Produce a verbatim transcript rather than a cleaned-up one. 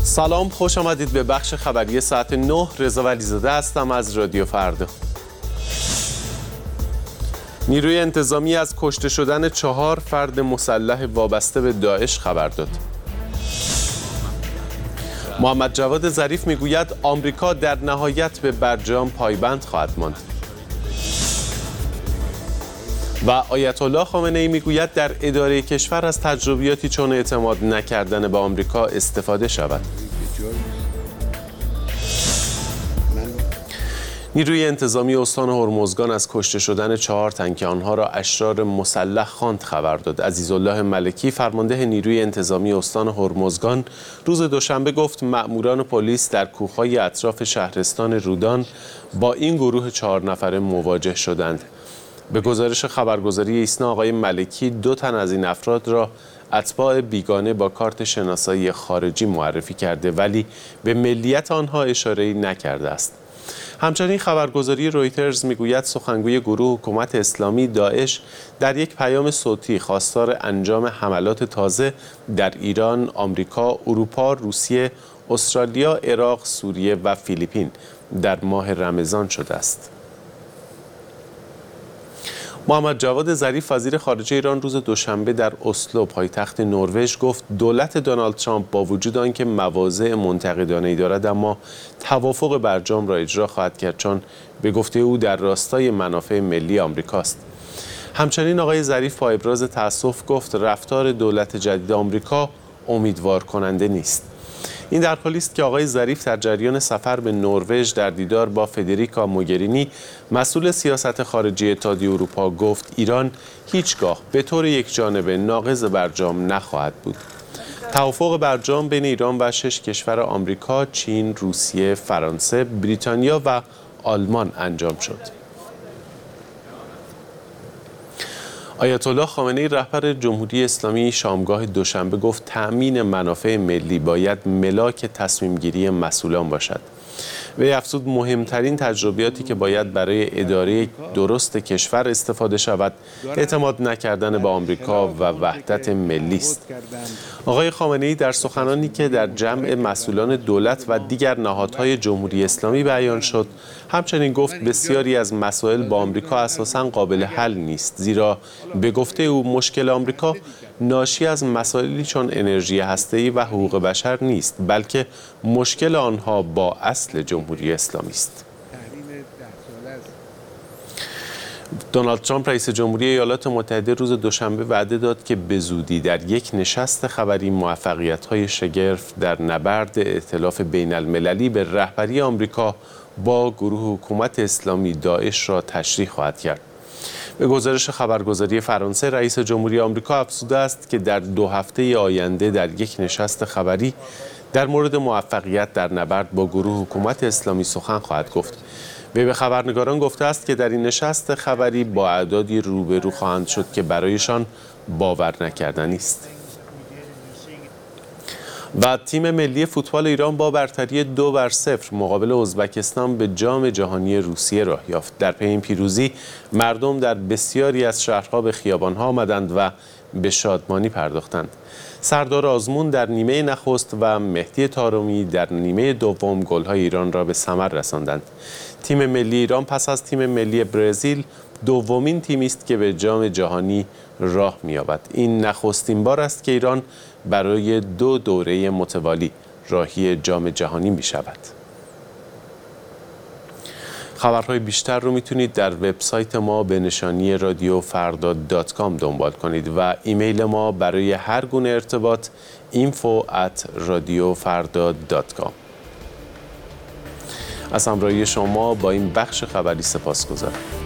سلام، خوش آمدید به بخش خبری ساعت نه. رضا ولیزاده هستم از رادیو فردا. نیروی انتظامی از کشته شدن چهار فرد مسلح وابسته به داعش خبر داد. محمد جواد ظریف میگوید آمریکا در نهایت به برجام پایبند خواهد ماند. و آیت الله خامنه ای میگوید در اداره کشور از تجربیاتی چون اعتماد نکردن به آمریکا استفاده شود. نیروی انتظامی استان هرمزگان از کشته شدن چهار تن که آنها را اشرار مسلح خواند خبر داد. عزیزالله ملکی فرمانده نیروی انتظامی استان هرمزگان روز دوشنبه گفت مأموران پلیس در کوههای اطراف شهرستان رودان با این گروه چهار نفره مواجه شدند. به گزارش خبرگزاری ایسنا آقای ملکی دو تن از این افراد را اتباع بیگانه با کارت شناسایی خارجی معرفی کرده ولی به ملیت آنها اشاره‌ای نکرده است. همچنین خبرگزاری رویترز میگوید سخنگوی گروه حکومت اسلامی داعش در یک پیام صوتی خواستار انجام حملات تازه در ایران، آمریکا، اروپا، روسیه، استرالیا، عراق، سوریه و فیلیپین در ماه رمضان شده است. محمد جواد ظریف وزیر خارجه ایران روز دوشنبه در اسلو پایتخت نروژ گفت دولت دونالد ترامپ با وجود آنکه مواضع منتقدانه‌ای دارد اما توافق برجام را اجرا خواهد کرد چون به گفته او در راستای منافع ملی آمریکاست. همچنین آقای ظریف با ابراز تأسف گفت رفتار دولت جدید آمریکا امیدوار کننده نیست. این در حالی است که آقای ظریف در جریان سفر به نروژ در دیدار با فدریکا موگرینی مسئول سیاست خارجی اتحادیه اروپا گفت ایران هیچگاه به طور یکجانبه ناقض برجام نخواهد بود. توافق برجام بین ایران و شش کشور آمریکا، چین، روسیه، فرانسه، بریتانیا و آلمان انجام شد. آیت الله خامنه ای رهبر جمهوری اسلامی شامگاه دوشنبه گفت تأمین منافع ملی باید ملاک تصمیم گیری مسئولان باشد. وی افزود مهمترین تجربیاتی که باید برای اداره درست کشور استفاده شود اعتماد نکردن به آمریکا و وحدت ملی است. آقای خامنه ای در سخنانی که در جمع مسئولان دولت و دیگر نهادهای جمهوری اسلامی بیان شد همچنین گفت بسیاری از مسائل با آمریکا اساساً قابل حل نیست، زیرا به گفته او مشکل آمریکا ناشی از مسائلی چون انرژی هسته‌ای و حقوق بشر نیست بلکه مشکل آنها با اصل جمهوری اسلامی است. دونالد ترامپ رئیس جمهوری ایالات متحده روز دوشنبه وعده داد که به زودی در یک نشست خبری موفقیت‌های شگرف در نبرد ائتلاف بین‌المللی به رهبری آمریکا با گروه حکومت اسلامی داعش را تشریح خواهد کرد. به گزارش خبرگزاری فرانسه رئیس جمهوری آمریکا افزوده است که در دو هفته آینده در یک نشست خبری در مورد موفقیت در نبرد با گروه حکومت اسلامی سخن خواهد گفت. وی به خبرنگاران گفته است که در این نشست خبری با اعدادی روبرو خواهند شد که برایشان باور نکردنی است. و تیم ملی فوتبال ایران با برتری دو بر صفر مقابل ازبکستان به جام جهانی روسیه راه یافت. در پی این پیروزی مردم در بسیاری از شهرها به خیابان‌ها آمدند و به شادمانی پرداختند. سردار آزمون در نیمه نخست و مهدی طارمی در نیمه دوم گل‌های ایران را به ثمر رساندند. تیم ملی ایران پس از تیم ملی برزیل دومین تیمی است که به جام جهانی راه می‌یابد. این نخستین بار است که ایران برای دو دوره متوالی راهی جام جهانی می‌شود. خبرهای بیشتر رو میتونید در وبسایت ما به نشانی رادیو فردا دات کام دنبال کنید و ایمیل ما برای هر گونه ارتباط اینفو ات رادیو فردا دات کام. از همراهی شما با این بخش خبری سپاسگزارم.